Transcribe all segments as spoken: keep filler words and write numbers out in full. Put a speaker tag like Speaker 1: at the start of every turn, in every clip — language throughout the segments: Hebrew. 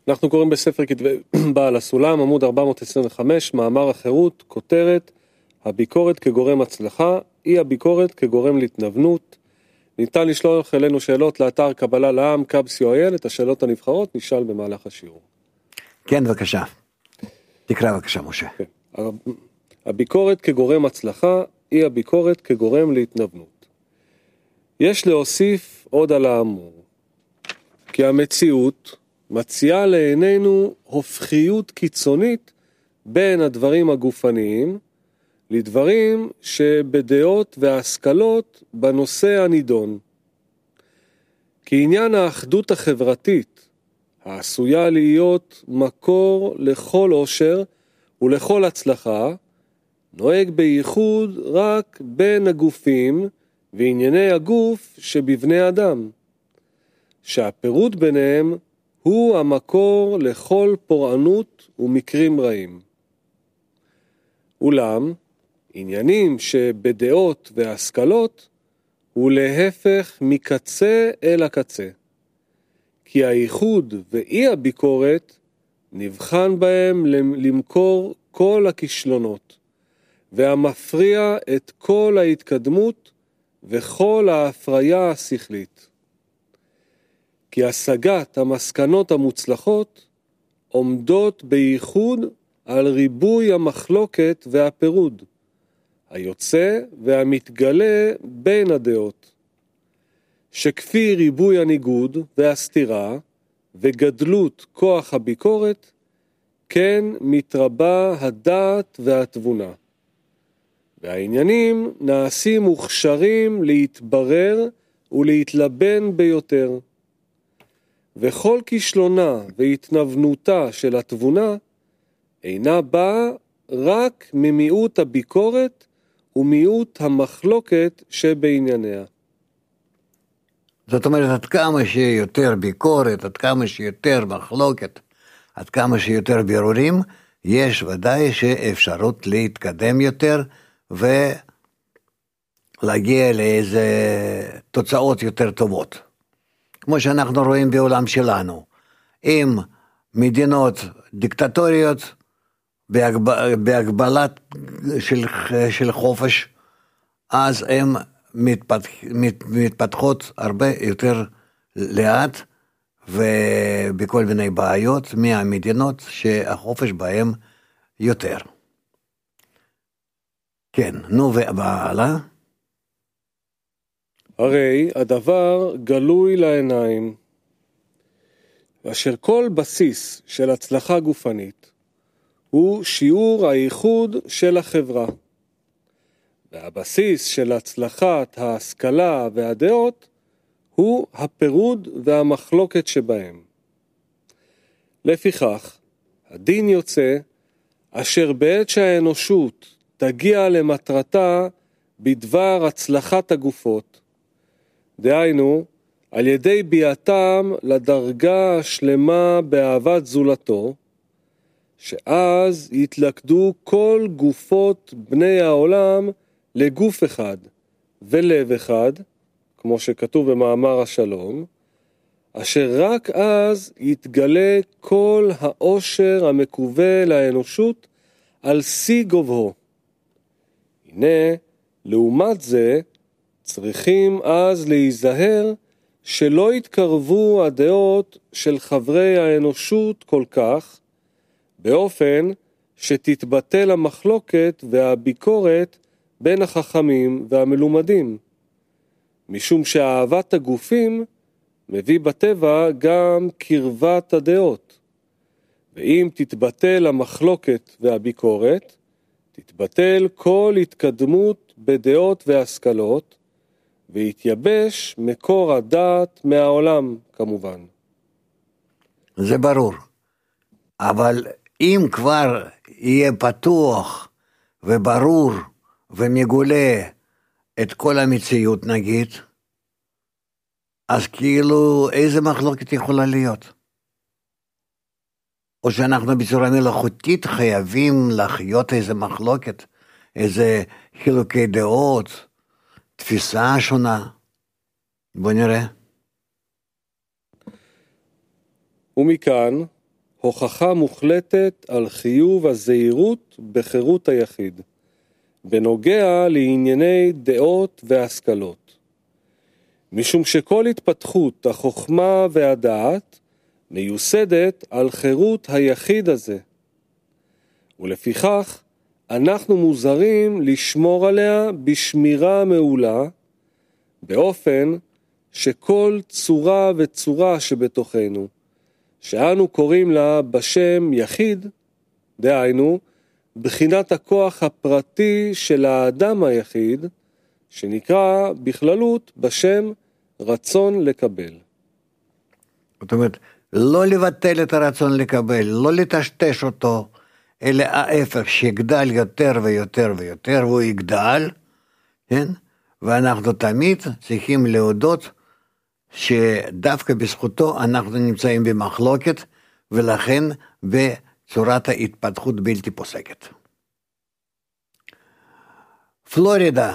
Speaker 1: אנחנו קוראים בספר כתבי בעל הסולם, עמוד ארבע מאות עשרים וחמש, מאמר החירות, כותרת, הביקורת כגורם הצלחה, אי הביקורת כגורם להתנוונות. ניתן לשלוח אלינו שאלות לאתר קבלה לעם, קאבס יו איי אל, את השאלות הנבחרות נשאל במהלך השיעור.
Speaker 2: כן, בבקשה. תקרא בבקשה, משה.
Speaker 1: כן. הביקורת כגורם הצלחה, אי הביקורת כגורם להתנוונות. יש להוסיף עוד על האמור, כי המציאות מציעה לעינינו הופכיות קיצונית בין הדברים הגופניים לדברים שבדעות והשכלות בנושא הנידון. כי עניין האחדות החברתית העשויה להיות מקור לכל עושר ולכל הצלחה, נוהג בייחוד רק בין הגופים וענייני הגוף שבבני אדם, שהפירוד ביניהם הוא המקור לכל פורענות ומקרים רעים. אולם, עניינים שבדעות והשכלות הוא להפך מקצה אל הקצה, כי הייחוד ואי הביקורת נבחן בהם למכור כל הכישלונות, והמפריע את כל ההתקדמות וכל ההפריה השכלית. כי השגת המסקנות המוצלחות עומדות בייחוד על ריבוי המחלוקת והפירוד, היוצא והמתגלה בין הדעות, שכפי ריבוי הניגוד והסתירה וגדלות כוח הביקורת, כן מתרבה הדעת והתבונה, והעניינים נעשים מוכשרים להתברר ולהתלבן ביותר, וכל כישלונה והתנוונותה של התבונה אינה באה רק ממיעוט הביקורת ומיעוט המחלוקת שבענייניה.
Speaker 2: זאת אומרת, עד כמה שיותר ביקורת, עד כמה שיותר מחלוקת, עד כמה שיותר בירורים, יש ודאי שאפשרות להתקדם יותר ולהגיע לאיזה תוצאות יותר טובות. כמו שאנחנו רואים בעולם שלנו, עם מדינות דיקטטוריות, בהגבלת של, של חופש, אז הן מתפתח, מת, מתפתחות הרבה יותר לאט, ובכל מיני בעיות מהמדינות שהחופש בהן יותר. כן, נו והלאה.
Speaker 1: הרי הדבר גלוי לעיניים, אשר כל בסיס של הצלחה גופנית הוא שיעור הייחוד של החברה, והבסיס של הצלחת ההשכלה והדעות הוא הפירוד והמחלוקת שבהם. לפיכך, הדין יוצא אשר בעת שהאנושות תגיע למטרתה בדבר הצלחת הגופות, דהיינו, על ידי ביאתם לדרגה השלמה באהבת זולתו, שאז יתלכדו כל גופות בני העולם לגוף אחד ולב אחד, כמו שכתוב במאמר השלום, אשר רק אז יתגלה כל העושר המקווה לאנושות על שיא גובהו. הנה, לעומת זה, צריכים אז להיזהר שלא יתקרבו הדעות של חברי האנושות כל כך, באופן שתתבטל המחלוקת והביקורת בין החכמים והמלומדים, משום שאהבת הגופים מביא בטבע גם קרבת הדעות, ואם תתבטל המחלוקת והביקורת, תתבטל כל התקדמות בדעות והשכלות, והתייבש מקור הדעת מהעולם כמובן.
Speaker 2: זה ברור, אבל אם כבר יהיה פתוח וברור ומגולה את כל המציאות נגיד, אז כאילו איזה מחלוקת יכולה להיות? או שאנחנו בצורה מלאכותית חייבים לחיות איזה מחלוקת, איזה חילוקי דעות, תפיסה שונה. בוא נראה.
Speaker 1: ומכאן הוכחה מוחלטת על חיוב הזהירות בחירות היחיד, בנוגע לענייני דעות והשכלות. משום שכל התפתחות החוכמה והדעת מיוסדת על חירות היחיד הזה, ולפיכך אנחנו מוזרים לשמור עליה בשמירה מעולה, באופן שכל צורה וצורה שבתוכנו, שאנו קוראים לה בשם יחיד, דהיינו, בחינת הכוח הפרטי של האדם היחיד, שנקרא בכללות בשם רצון לקבל.
Speaker 2: זאת אומרת, לא לבטל את הרצון לקבל, לא לטשטש אותו, אלא ההפך, שיגדל יותר ויותר ויותר, והוא יגדל, כן? ואנחנו תמיד צריכים להודות שדווקא בזכותו אנחנו נמצאים במחלוקת, ולכן בצורת ההתפתחות בלתי פוסקת. פלורידה.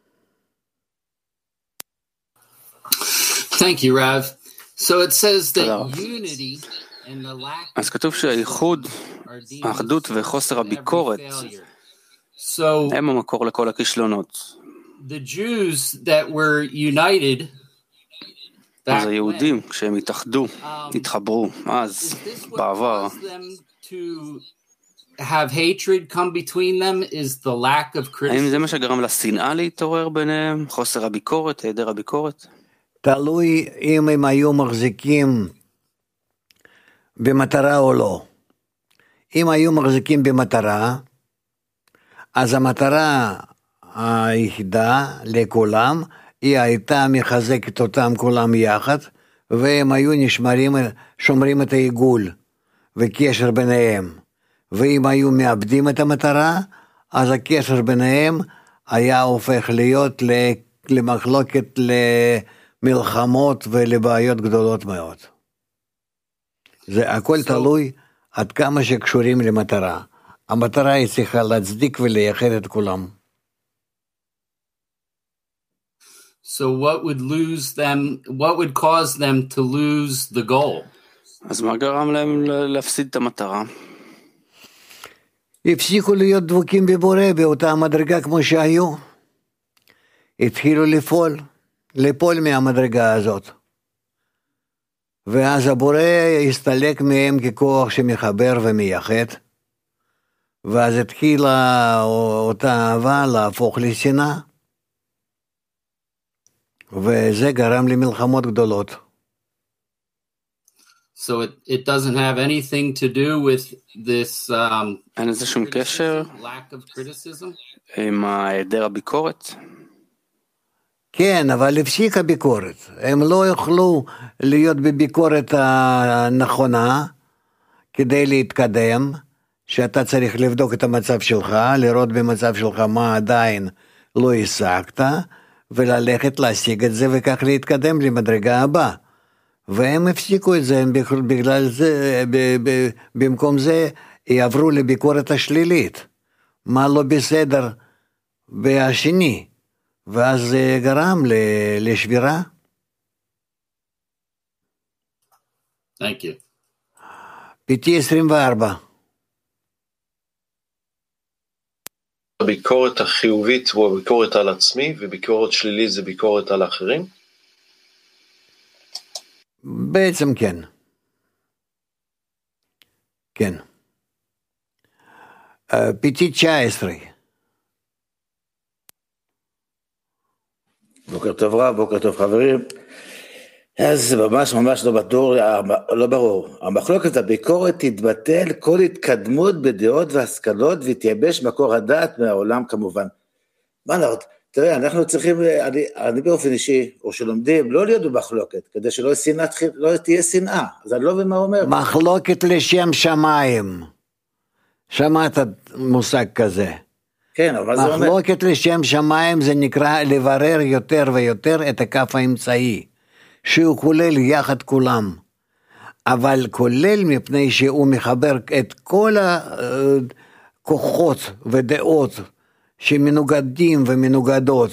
Speaker 3: Thank you, Rav. So it says that unity and the lack
Speaker 4: אז כתוב שהאיחוד, האחדות וחוסר הביקורת הם המקור לכל הכישלונות.
Speaker 3: The Jews that were united,
Speaker 4: אז היהודים, כשהם התאחדו, התחברו, אז, בעבר,
Speaker 3: have hatred come between them is the lack of criticism.
Speaker 4: האם זה מה שגרם לשנאה להתעורר ביניהם, חוסר הביקורת, היעדר הביקורת?
Speaker 2: תלוי אם הם היו מחזיקים במטרה או לא. אם היו מחזיקים במטרה, אז המטרה היחידה לכולם, היא הייתה מחזקת אותם כולם יחד, והם היו נשמרים, שומרים את העיגול וקשר ביניהם. ואם היו מאבדים את המטרה, אז הקשר ביניהם היה הופך להיות למחלוקת, למלחמות ולבעיות גדולות מאוד. זה הכל תלוי עד כמה שקשורים למטרה. המטרה היא צריכה להצדיק ולייחד את כולם.
Speaker 3: So what would lose them, what would cause them to lose the goal?
Speaker 4: אז מה גרם להם להפסיד את המטרה?
Speaker 2: הפסיקו להיות דבוקים בבורא באותה מדרגה כמו שהיו. התחילו לפעול, לפעול מהמדרגה הזאת. ואז הבורא הסתלק מהם ככוח שמחבר ומייחד. ואז התחילה אותה אהבה להפוך לשנאה. וזה גרם למלחמות גדולות.
Speaker 3: So it, it doesn't have anything to do with this um,
Speaker 4: אין איזה שום קשר
Speaker 3: lack of criticism?
Speaker 4: עם היעדר הביקורת?
Speaker 2: כן, אבל הפסיקה ביקורת. הם לא יוכלו להיות בביקורת הנכונה כדי להתקדם, שאתה צריך לבדוק את המצב שלך, לראות במצב שלך מה עדיין לא השגת, וללכת להשיג את זה וכך להתקדם למדרגה הבאה. והם הפסיקו את זה, בגלל זה, במקום זה יעברו לביקורת השלילית. מה לא בסדר והשני, ואז זה גרם לשבירה.
Speaker 3: Thank you.
Speaker 2: פיטי עשרים וארבע.
Speaker 5: הביקורת החיובית הוא הביקורת על עצמי, וביקורת שלילית זה ביקורת על האחרים?
Speaker 2: בעצם כן. כן. פיטי תשע עשרה.
Speaker 6: בוקר טוב רב, בוקר טוב חברים. אז ממש ממש לא ברור, לא ברור. המחלוקת הביקורת תתבטל כל התקדמות בדעות והשכלות, ותייבש מקור הדעת מהעולם כמובן. מה נעוד? תראה, אנחנו צריכים, אני, אני באופן אישי, או שלומדים, לא להיות במחלוקת, כדי שלא שנאה, לא תהיה שנאה. אז אני לא מבין מה אומר.
Speaker 2: מחלוקת לשם שמיים. שמעת מושג כזה.
Speaker 6: כן, אבל זה אומר...
Speaker 2: מחלוקת לשם שמיים זה נקרא לברר יותר ויותר את הכף האמצעי, שהוא כולל יחד כולם. אבל כולל מפני שהוא מחבר את כל הכוחות ודעות שמנוגדים ומנוגדות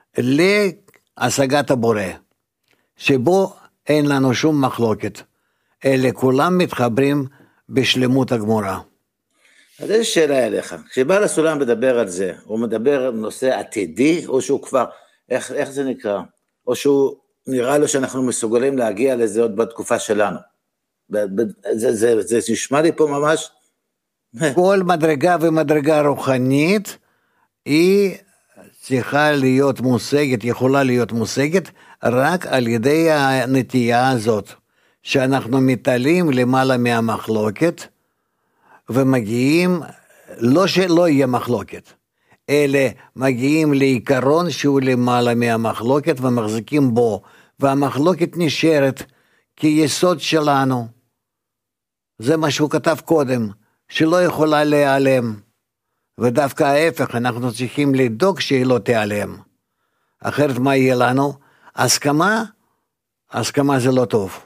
Speaker 2: להשגת הבורא, שבו אין לנו שום מחלוקת, אלה כולם מתחברים בשלמות הגמורה.
Speaker 6: אז יש שאלה אליך, כשבעל הסולם מדבר על זה, הוא מדבר על נושא עתידי, או שהוא כבר, איך, איך זה נקרא? או שהוא נראה לו שאנחנו מסוגלים להגיע לזה עוד בתקופה שלנו. זה, זה, זה, זה נשמע לי פה ממש...
Speaker 2: כל מדרגה ומדרגה רוחנית, היא צריכה להיות מושגת, יכולה להיות מושגת, רק על ידי הנטייה הזאת, שאנחנו מתעלים למעלה מהמחלוקת, ומגיעים, לא שלא יהיה מחלוקת, אלא מגיעים לעיקרון שהוא למעלה מהמחלוקת, ומחזיקים בו, והמחלוקת נשארת כיסוד שלנו. זה מה שהוא כתב קודם, שלא יכולה להיעלם, ודווקא ההפך, אנחנו צריכים לדאוג שהיא לא תיעלם, אחרת מה יהיה לנו? הסכמה? הסכמה זה לא טוב.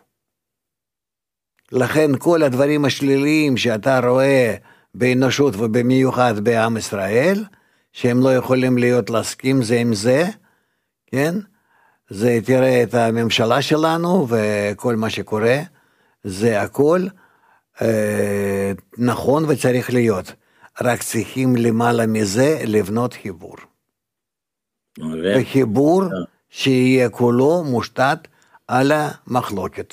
Speaker 2: לכן כל הדברים השליליים שאתה רואה באנושות ובמיוחד בעם ישראל, שהם לא יכולים להיות להסכים זה עם זה, כן? זה תראה את הממשלה שלנו וכל מה שקורה, זה הכל אה, נכון וצריך להיות. רק צריכים למעלה מזה לבנות חיבור. וחיבור שיהיה כולו מושתת על המחלוקת.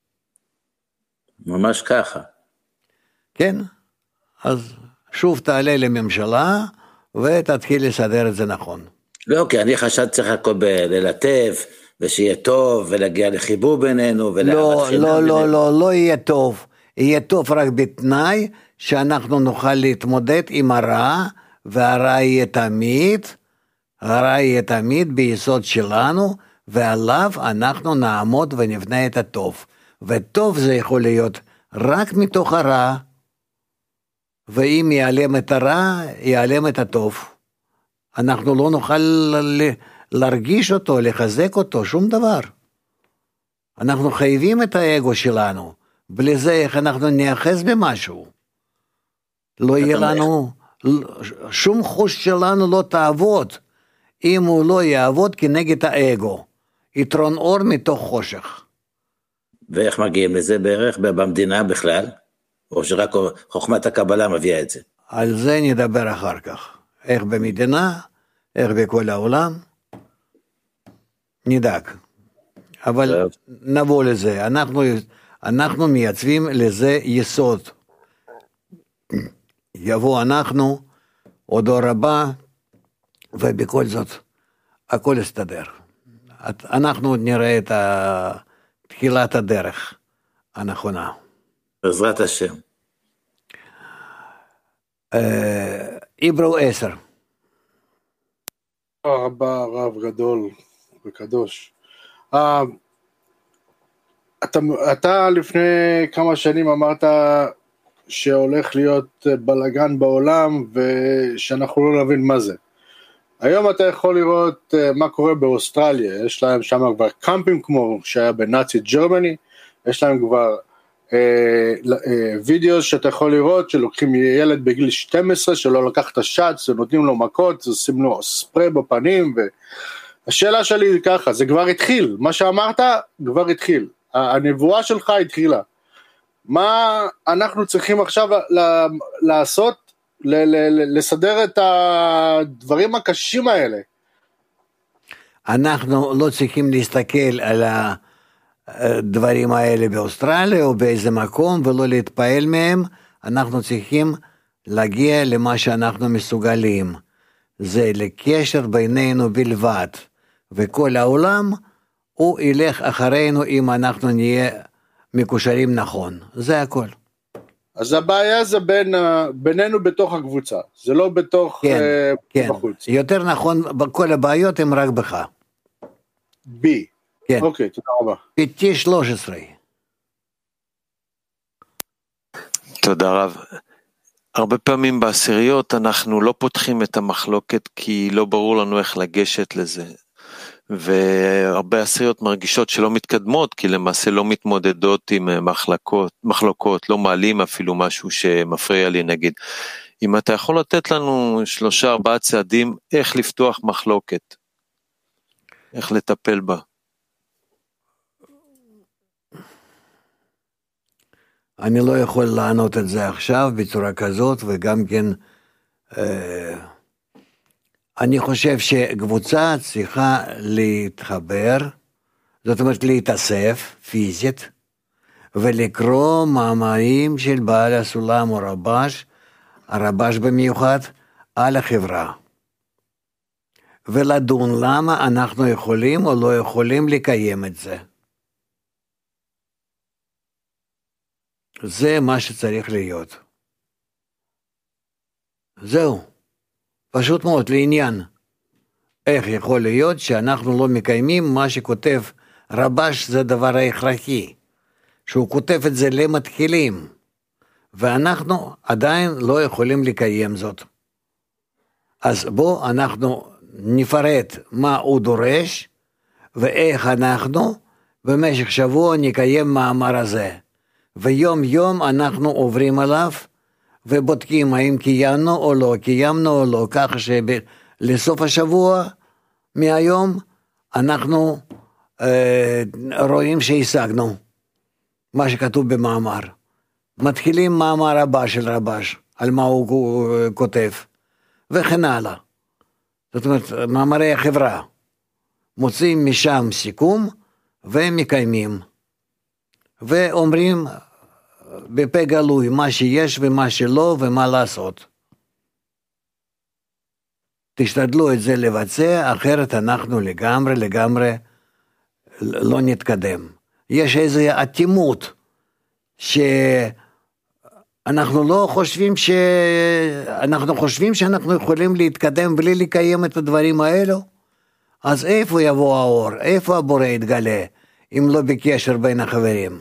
Speaker 6: ממש ככה.
Speaker 2: כן, אז שוב תעלה לממשלה ותתחיל לסדר את זה נכון.
Speaker 6: לא, כי אני חשד צריך הכל ללטף, ושיהיה טוב, ולהגיע לחיבור בינינו,
Speaker 2: לא, לא, לא, לא, לא יהיה טוב. יהיה טוב רק בתנאי שאנחנו נוכל להתמודד עם הרע, והרע יהיה תמיד, הרע יהיה תמיד ביסוד שלנו, ועליו אנחנו נעמוד ונבנה את הטוב. וטוב זה יכול להיות רק מתוך הרע, ואם ייעלם את הרע, ייעלם את הטוב. אנחנו לא נוכל להרגיש אותו, לחזק אותו, שום דבר. אנחנו חייבים את האגו שלנו, בלי זה איך אנחנו נייחס במשהו. לא יהיה לנו, שום חוש שלנו לא תעבוד, אם הוא לא יעבוד כנגד האגו. יתרון אור מתוך חושך.
Speaker 6: ואיך מגיעים לזה בערך במדינה בכלל? או שרק חוכמת הקבלה מביאה את זה?
Speaker 2: על זה נדבר אחר כך. איך במדינה, איך בכל העולם, נדאג. אבל נבוא לזה. אנחנו, אנחנו מייצבים לזה יסוד. יבוא אנחנו, עוד דור הבא, ובכל זאת, הכל יסתדר. אנחנו נראה את תחילת הדרך הנכונה.
Speaker 6: בעזרת השם.
Speaker 2: עברו עשר.
Speaker 7: רבה, רב גדול וקדוש. אתה, אתה לפני כמה שנים אמרת שהולך להיות בלגן בעולם ושאנחנו לא נבין מה זה. היום אתה יכול לראות מה קורה באוסטרליה, יש להם שם כבר קמפים כמו שהיה בנאצי ג'רמני, יש להם כבר אה, אה, וידאו שאתה יכול לראות שלוקחים ילד בגיל שתים עשרה שלא לקח את השאץ, ונותנים לו מכות, עושים לו ספרי בפנים, והשאלה שלי היא ככה, זה כבר התחיל, מה שאמרת כבר התחיל, הנבואה שלך התחילה, מה אנחנו צריכים עכשיו לעשות, לסדר את הדברים הקשים האלה?
Speaker 2: אנחנו לא צריכים להסתכל על הדברים האלה באוסטרליה או באיזה מקום ולא להתפעל מהם, אנחנו צריכים להגיע למה שאנחנו מסוגלים, זה לקשר בינינו בלבד, וכל העולם הוא ילך אחרינו אם אנחנו נהיה מקושרים נכון, זה הכל.
Speaker 7: אז הבעיה זה בין, בינינו בתוך הקבוצה, זה לא בתוך
Speaker 2: כן,
Speaker 7: uh,
Speaker 2: כן.
Speaker 7: בחוץ.
Speaker 2: יותר נכון, כל הבעיות הן רק בך.
Speaker 7: בי.
Speaker 2: כן.
Speaker 7: אוקיי, תודה רבה.
Speaker 2: פיתי שלוש עשרה.
Speaker 8: תודה רב. הרבה פעמים בעשיריות אנחנו לא פותחים את המחלוקת כי לא ברור לנו איך לגשת לזה. והרבה עשיריות מרגישות שלא מתקדמות, כי למעשה לא מתמודדות עם מחלקות, מחלוקות, לא מעלים אפילו משהו שמפריע לי נגיד. אם אתה יכול לתת לנו שלושה ארבעה צעדים, איך לפתוח מחלוקת, איך לטפל בה.
Speaker 2: אני לא יכול לענות את זה עכשיו בצורה כזאת, וגם כן, אה, אני חושב שקבוצה צריכה להתחבר, זאת אומרת להתאסף פיזית, ולקרוא מאמרים של בעל הסולם או רבש, הרבש במיוחד, על החברה. ולדון למה אנחנו יכולים או לא יכולים לקיים את זה. זה מה שצריך להיות. זהו. פשוט מאוד, לעניין. איך יכול להיות שאנחנו לא מקיימים מה שכותב רבש, זה דבר ההכרחי. שהוא כותב את זה למתחילים. ואנחנו עדיין לא יכולים לקיים זאת. אז בוא אנחנו נפרט מה הוא דורש, ואיך אנחנו במשך שבוע נקיים מאמר הזה. ויום יום אנחנו עוברים עליו, ובודקים האם קיימנו או לא, קיימנו או לא, כך שלסוף השבוע מהיום אנחנו אה, רואים שהשגנו מה שכתוב במאמר. מתחילים מאמר הבא של רבש, על מה הוא כותב, וכן הלאה. זאת אומרת, מאמרי החברה. מוצאים משם סיכום, ומקיימים. ואומרים בפה גלוי מה שיש ומה שלא ומה לעשות. תשתדלו את זה לבצע, אחרת אנחנו לגמרי לגמרי לא נתקדם. יש איזו אטימות שאנחנו לא חושבים ש... אנחנו חושבים שאנחנו יכולים להתקדם בלי לקיים את הדברים האלו, אז איפה יבוא האור? איפה הבורא יתגלה אם לא בקשר בין החברים?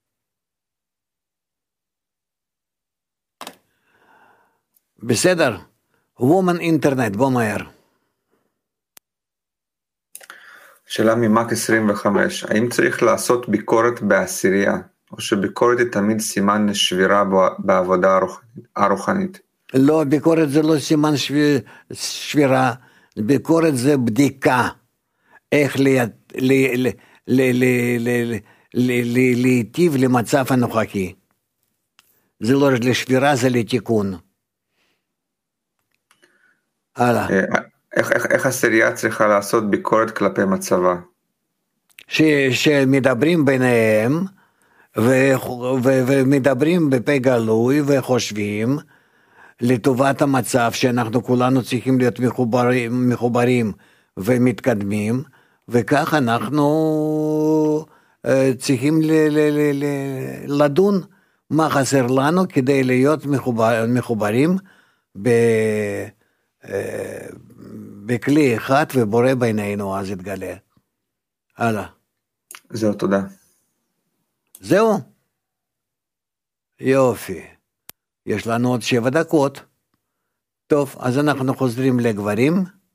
Speaker 2: בסדר, וומן אינטרנט, בוא מהר.
Speaker 9: שאלה ממק עשרים וחמש, האם צריך לעשות ביקורת בעשירייה, או שביקורת היא תמיד סימן שבירה בעבודה הרוחנית?
Speaker 2: לא, ביקורת זה לא סימן שבירה, ביקורת זה בדיקה, איך להיטיב למצב הנוכחי. זה לא לשבירה, זה לתיקון. הלאה.
Speaker 9: איך, איך, איך עשירייה צריכה לעשות ביקורת כלפי מצבה?
Speaker 2: ש, שמדברים ביניהם, ו, ו, ומדברים בפה גלוי, וחושבים לטובת המצב, שאנחנו כולנו צריכים להיות מחוברים, מחוברים ומתקדמים, וכך אנחנו uh, צריכים ל, ל, ל, ל, לדון מה חסר לנו, כדי להיות מחובר, מחוברים ב... בכלי אחד ובורא בינינו, אז יתגלה. הלאה.
Speaker 9: זהו, תודה.
Speaker 2: זהו? יופי. יש לנו עוד שבע דקות. טוב, אז אנחנו חוזרים לגברים.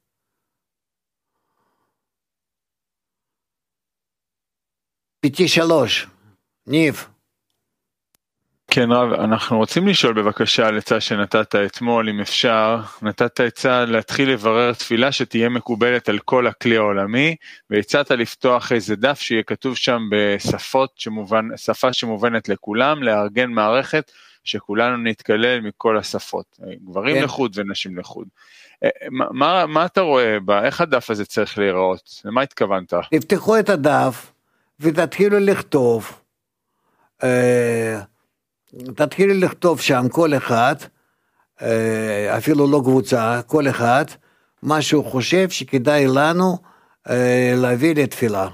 Speaker 2: פיתי שלוש. ניב.
Speaker 10: כן רב, אנחנו רוצים לשאול בבקשה על עצה שנתת אתמול, אם אפשר, נתת עצה להתחיל לברר תפילה שתהיה מקובלת על כל הכלי העולמי, והצעת לפתוח איזה דף שיהיה כתוב שם בשפות שמובן, שפה שמובנת לכולם, לארגן מערכת שכולנו נתקלל מכל השפות, גברים כן. לחוד ונשים לחוד. מה, מה אתה רואה בה? איך הדף הזה צריך להיראות? למה התכוונת?
Speaker 2: תפתחו את הדף ותתחילו לכתוב, אה... תתחילו לכתוב שם כל אחד, אפילו לא קבוצה, כל אחד, מה שהוא חושב שכדאי לנו להביא לתפילה.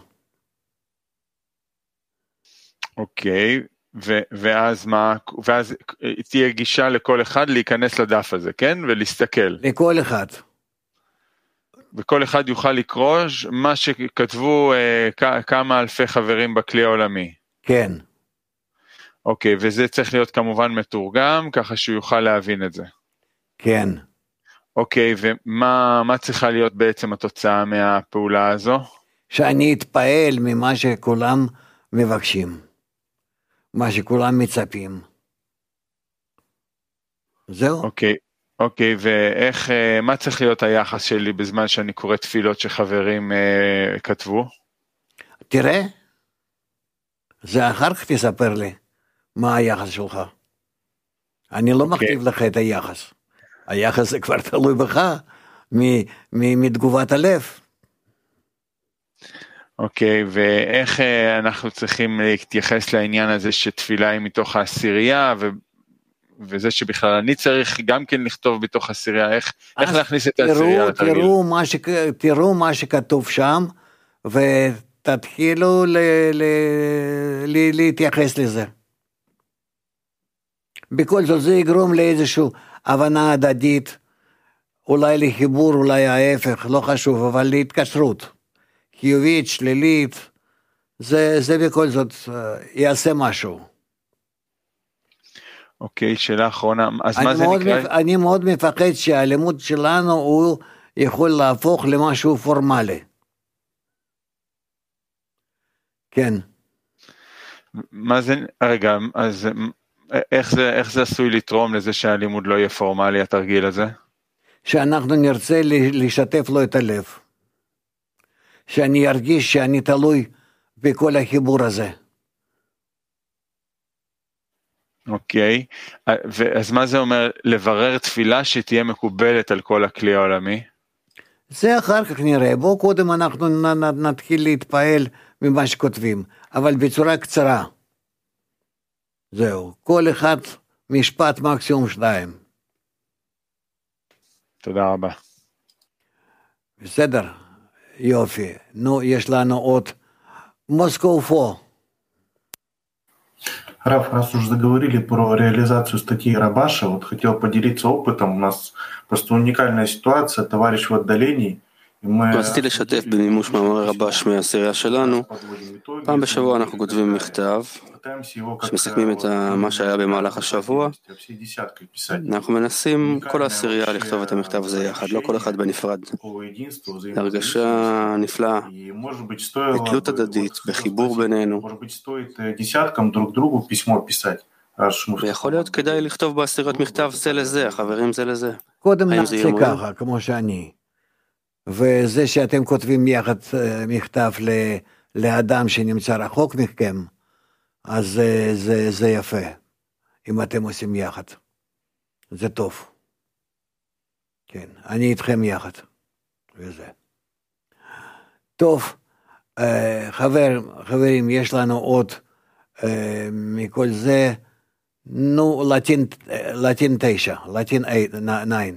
Speaker 10: אוקיי, ואז מה, ואז תהיה גישה לכל אחד להיכנס לדף הזה, כן? ולהסתכל.
Speaker 2: לכל אחד.
Speaker 10: וכל אחד יוכל לקרוא מה שכתבו כמה אלפי חברים בכלי העולמי.
Speaker 2: כן.
Speaker 10: אוקיי, וזה צריך להיות כמובן מתורגם, ככה שהוא יוכל להבין את זה.
Speaker 2: כן.
Speaker 10: אוקיי, ומה מה צריכה להיות בעצם התוצאה מהפעולה הזו?
Speaker 2: שאני אתפעל ממה שכולם מבקשים, מה שכולם מצפים. זהו.
Speaker 10: אוקיי, אוקיי, ואיך, מה צריך להיות היחס שלי בזמן שאני קורא תפילות שחברים אה, כתבו?
Speaker 2: תראה, זה אחר כך תספר לי. מה היחס שלך? אני לא okay. מכתיב לך את היחס. היחס זה כבר תלוי בך, מתגובת הלב.
Speaker 10: אוקיי, okay, ואיך אנחנו צריכים להתייחס לעניין הזה שתפילה היא מתוך העשירייה, ו... וזה שבכלל אני צריך גם כן לכתוב בתוך עשירייה, איך, איך להכניס את העשירייה לתרגיל?
Speaker 2: תראו מה, ש... תראו מה שכתוב שם, ותתחילו ל... ל... ל... להתייחס לזה. בכל זאת זה יגרום לאיזושהי הבנה הדדית, אולי לחיבור, אולי ההפך, לא חשוב, אבל להתקשרות. חיובית, שלילית, זה, זה בכל זאת יעשה משהו.
Speaker 10: אוקיי, שאלה אחרונה, אז מה זה
Speaker 2: מאוד
Speaker 10: נקרא?
Speaker 2: מפ... אני מאוד מפחד שהלימוד שלנו הוא יכול להפוך למשהו פורמלי. כן.
Speaker 10: מה זה, רגע, אז איך זה, איך זה עשוי לתרום לזה שהלימוד לא יהיה פורמלי, התרגיל הזה?
Speaker 2: שאנחנו נרצה לשתף לו את הלב. שאני ארגיש שאני תלוי בכל החיבור הזה.
Speaker 10: אוקיי, אז מה זה אומר לברר תפילה שתהיה מקובלת על כל הכלי העולמי?
Speaker 2: זה אחר כך נראה, בואו קודם אנחנו נתחיל להתפעל ממה שכותבים, אבל בצורה קצרה. זהו, כל אחד משפט מקסימום שניים.
Speaker 10: תודה רבה.
Speaker 2: בסדר, יופי. נו, יש לנו עוד Moscow four.
Speaker 11: Раф, раз уж заговорили про реализацию статьи Рабаша, вот хотел поделиться опытом. У нас просто уникальная ситуация, товарищ в отдалении.
Speaker 12: רציתי לשתף במימוש מאמרי רבש מהעשירייה שלנו. פעם בשבוע אנחנו כותבים מכתב שמסכמים את מה שהיה במהלך השבוע. אנחנו מנסים כל העשירייה לכתוב את המכתב הזה יחד, לא כל אחד בנפרד. הרגשה נפלאה, בתלות הדדית, בחיבור בינינו. ויכול להיות כדאי לכתוב בעשיריות מכתב זה לזה, החברים זה לזה.
Speaker 2: קודם נעשה ככה, כמו שאני. וזה שאתם כותבים יחד מכתב לאדם שנמצא רחוק מכם, אז זה, זה, זה יפה, אם אתם עושים יחד. זה טוב. כן, אני איתכם יחד. וזה. טוב, חבר, חברים, יש לנו עוד מכל זה, נו, לטין, לטין תשע, לטין נין.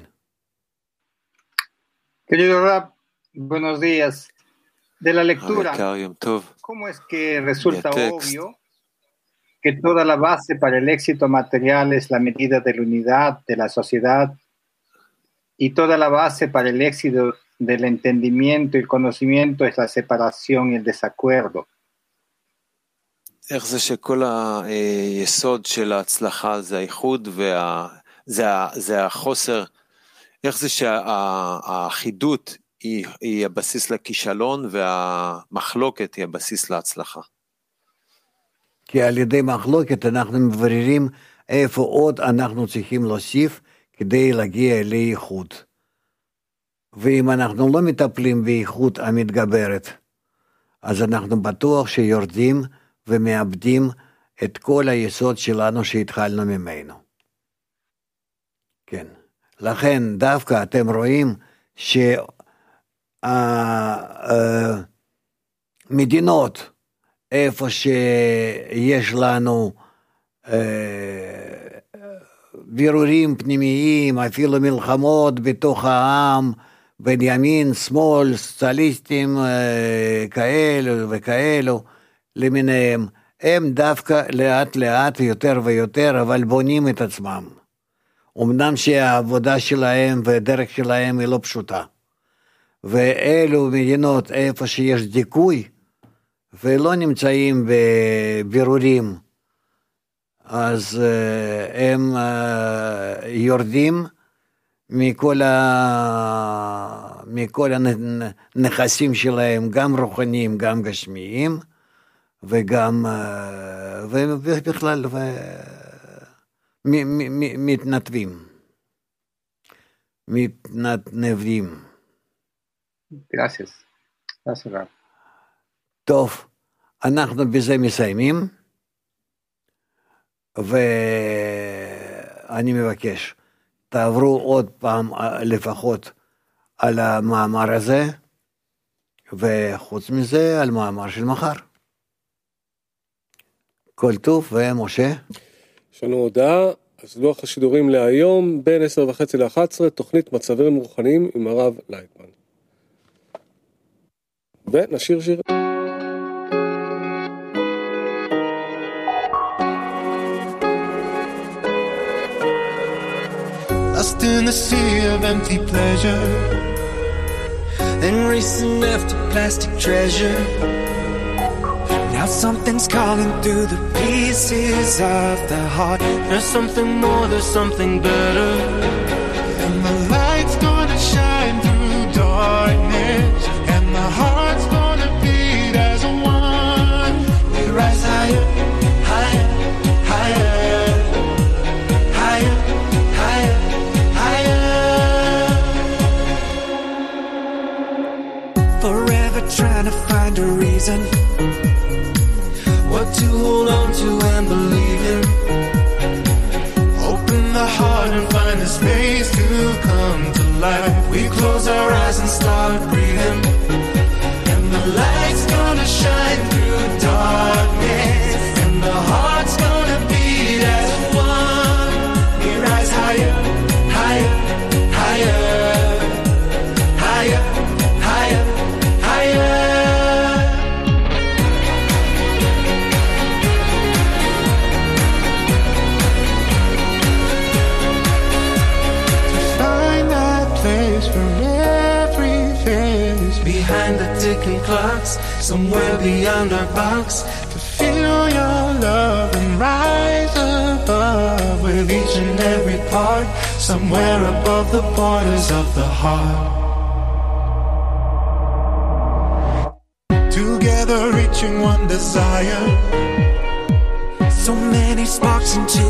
Speaker 13: Querido Rab, buenos días. De la lectura, ¿cómo es que resulta obvio que toda la base para el éxito material es la medida de la unidad de la sociedad y toda la base para el éxito del entendimiento y el conocimiento es la separación y el desacuerdo?
Speaker 8: איך זה שכל היסוד של ההצלחה זה האיחוד וזה החוסר, איך זה שהאחידות היא, היא הבסיס לכישלון והמחלוקת היא הבסיס להצלחה?
Speaker 2: כי על ידי מחלוקת אנחנו מבררים איפה עוד אנחנו צריכים להוסיף כדי להגיע לאיחוד. ואם אנחנו לא מטפלים באיחוד המתגברת, אז אנחנו בטוח שיורדים ומאבדים את כל היסוד שלנו שהתחלנו ממנו. כן. לכן דווקא אתם רואים שהמדינות איפה שיש לנו בירורים פנימיים, אפילו מלחמות בתוך העם, בין ימין, שמאל, סוציאליסטים כאלו וכאלו למיניהם, הם דווקא לאט לאט יותר ויותר, אבל בונים את עצמם. אמנם שהעבודה שלהם והדרך שלהם היא לא פשוטה. ואלו מדינות איפה שיש דיכוי, ולא נמצאים בבירורים, אז הם יורדים מכל, ה... מכל הנכסים שלהם, גם רוחניים, גם גשמיים, וגם, ובכלל, ו... מתנתבים, מתנתנבים.
Speaker 13: Gracias. Gracias.
Speaker 2: טוב, אנחנו בזה מסיימים. ואני מבקש, תעברו עוד פעם לפחות על המאמר הזה, וחוץ מזה על מאמר של מחר. כל טוב, ומשה?
Speaker 1: יש לנו הודעה, אז לוח השידורים להיום, בין עשר וחצי לאחת עשרה, תוכנית מצבים רוחניים עם הרב לייטמן. ונשיר שיר.
Speaker 14: Lost in the sea of empty pleasure, then racing after plastic treasure. Now something's calling through the pieces of the heart. There's something more, there's something better. And the light's gonna shine through darkness, and the heart's gonna beat as one. We rise higher, higher, higher, higher, higher, higher. Forever trying to find a reason, what to hold on to and believe in. Open the heart and find the space to come to life. We close our eyes and start breathing, and the light's gonna shine through darkness, and the heart's gonna beat as one. We rise higher, higher, higher, higher, higher, higher. Behind the ticking clocks, somewhere beyond our box, to feel your love and rise above with each and every part, somewhere above the borders of the heart. Together reaching one desire, so many sparks into